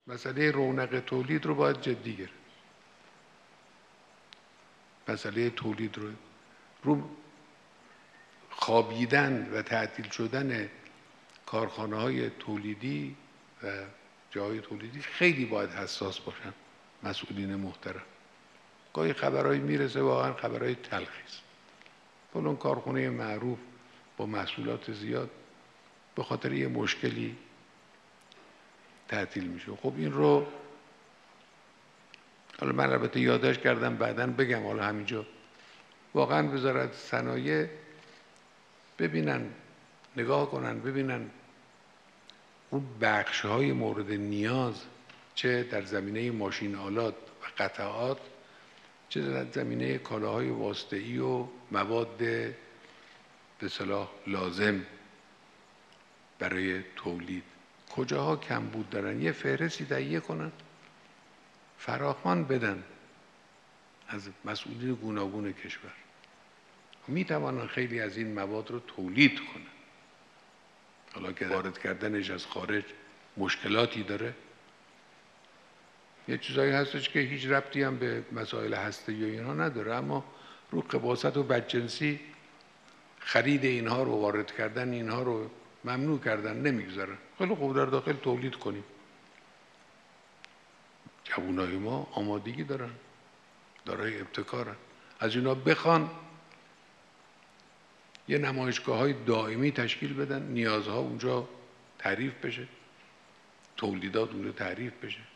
مسئله رونق تولید رو باید جدی گرفت. مسئله تولید رو خوابیدن و تعطیل شدن کارخانه‌های تولیدی و جاهای تولیدی خیلی باید حساس باشن مسئولین محترم. گاهی خبرهایی میرسه واقعا خبرهای تلخی است. فلان کارخانه معروف با محصولات زیاد به خاطر یه مشکلی تعطیل میشه. خب این رو حالا من البته یادداشت کردم بعداً بگم، حالا همینجا واقعا وزارت صنایع ببینن، نگاه کنن ببینن اون بخش‌های مورد نیاز چه در زمینه ماشین آلات و قطعات، چه در زمینه کالاهای واسطه‌ای و مواد به اصطلاح لازم برای تولید کجاها کمبود دارن، یه فهرستی تهیه کنن فراخوان بدن از مسئولین گوناگون کشور. می توانن خیلی از این مواد رو تولید کنن. حالا که وارد کردنش از خارج مشکلاتی داره، یه چیزایی هستش که هیچ ربطی هم به مسائل هسته‌ای و اینها نداره، اما رو خباثت و بدجنسی خرید اینها رو، وارد کردن اینها رو ممنوع کردن، نمیگذارن. خیلی خوب در داخل تولید کنیم. جوانای ما آمادگی دارن، دارای ابتکارن، از اینا بخوان یه نمایشگاه‌های دائمی تشکیل بدن، نیازها اونجا تعریف بشه، تولیدات اونجا تعریف بشه.